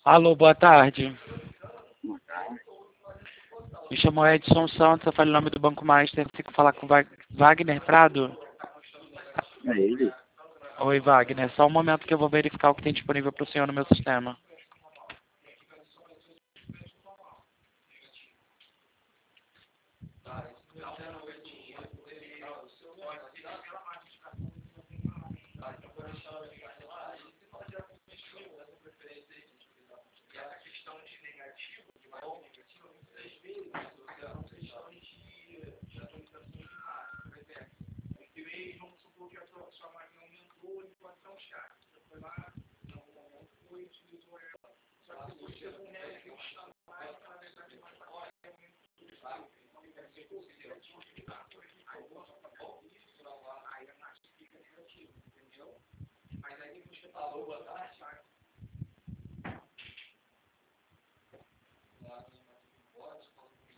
Alô, boa tarde. Boa tarde. Me chamo Edson Santos, eu falo em nome do Banco Master. Consigo falar com Wagner Prado? É ele? Oi, Wagner. Só um momento que eu vou verificar o que tem disponível para o senhor no meu sistema.